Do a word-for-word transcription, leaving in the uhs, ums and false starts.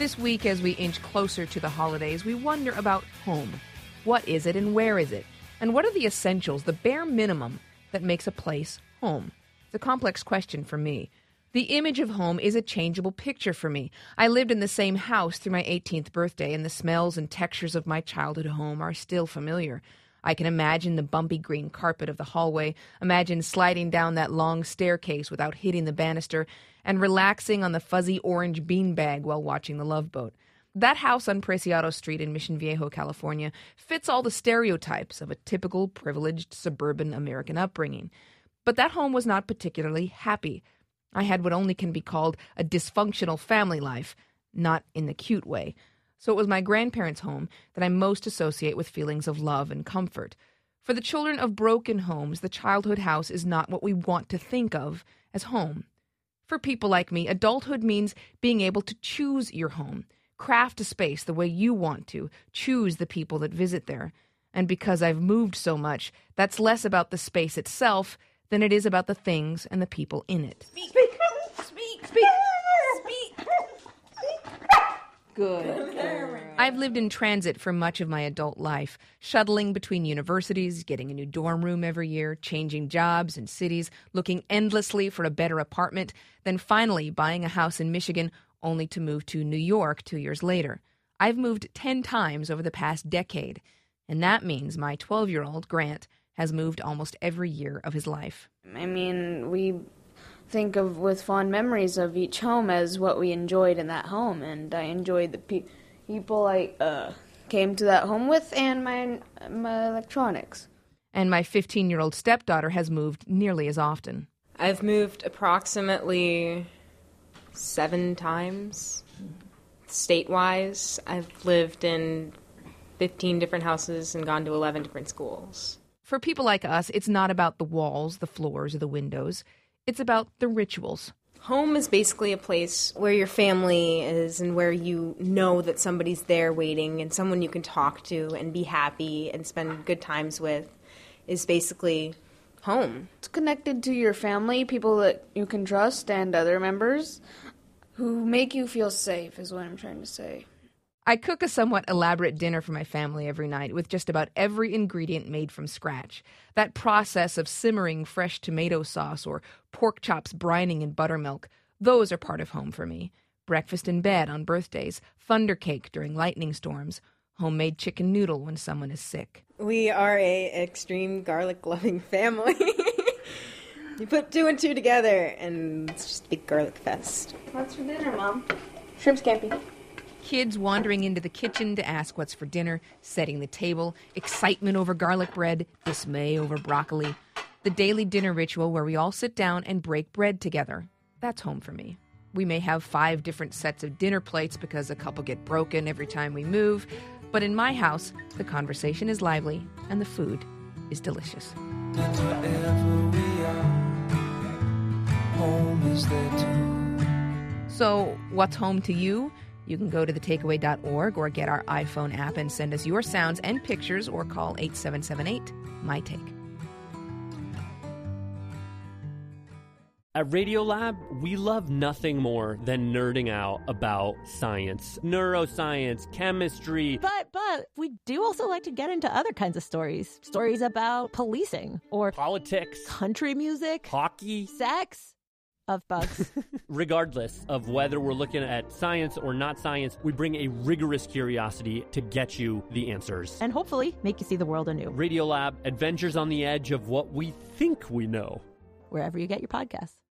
This week, as we inch closer to the holidays, we wonder about home. What is it and where is it? And what are the essentials, the bare minimum, that makes a place home? It's a complex question for me. The image of home is a changeable picture for me. I lived in the same house through my eighteenth birthday, and the smells and textures of my childhood home are still familiar. I can imagine the bumpy green carpet of the hallway, imagine sliding down that long staircase without hitting the banister, and relaxing on the fuzzy orange beanbag while watching The Love Boat. That house on Preciado Street in Mission Viejo, California, fits all the stereotypes of a typical privileged suburban American upbringing. But that home was not particularly happy. I had what only can be called a dysfunctional family life, not in the cute way. So it was my grandparents' home that I most associate with feelings of love and comfort. For the children of broken homes, the childhood house is not what we want to think of as home. For people like me, adulthood means being able to choose your home, craft a space the way you want to, choose the people that visit there. And because I've moved so much, that's less about the space itself than it is about the things and the people in it. Speak! Speak! Speak! Speak! Speak! Good. I've lived in transit for much of my adult life, shuttling between universities, getting a new dorm room every year, changing jobs and cities, looking endlessly for a better apartment, then finally buying a house in Michigan only to move to New York two years later. I've moved ten times over the past decade, and that means my twelve-year-old, Grant, has moved almost every year of his life. I mean, we think of with fond memories of each home as what we enjoyed in that home, and I enjoyed the pe- people I uh, came to that home with and my my electronics. And my fifteen-year-old stepdaughter has moved nearly as often. I've moved approximately seven times, state-wise. I've lived in fifteen different houses and gone to eleven different schools. For people like us, it's not about the walls, the floors, or the windows. It's about the rituals. Home is basically a place where your family is and where you know that somebody's there waiting and someone you can talk to and be happy and spend good times with is basically home. It's connected to your family, people that you can trust, and other members who make you feel safe is what I'm trying to say. I cook a somewhat elaborate dinner for my family every night with just about every ingredient made from scratch. That process of simmering fresh tomato sauce or pork chops brining in buttermilk, those are part of home for me. Breakfast in bed on birthdays, thunder cake during lightning storms, homemade chicken noodle when someone is sick. We are a extreme garlic-loving family. You put two and two together and it's just a big garlic fest. What's for dinner, Mom? Shrimp scampi. Kids wandering into the kitchen to ask what's for dinner, setting the table, excitement over garlic bread, dismay over broccoli. The daily dinner ritual where we all sit down and break bread together. That's home for me. We may have five different sets of dinner plates because a couple get broken every time we move, but in my house, the conversation is lively and the food is delicious. And wherever we are, home is there too. So, what's home to you? You can go to the takeaway dot org or get our iPhone app and send us your sounds and pictures or call eight seven seven eight, M Y Take. At Radiolab, we love nothing more than nerding out about science, neuroscience, chemistry. But, but, we do also like to get into other kinds of stories. Stories about policing or politics, country music, hockey, sex. Of bugs. Regardless of whether we're looking at science or not science, we bring a rigorous curiosity to get you the answers. And hopefully make you see the world anew. Radiolab, adventures on the edge of what we think we know. Wherever you get your podcasts.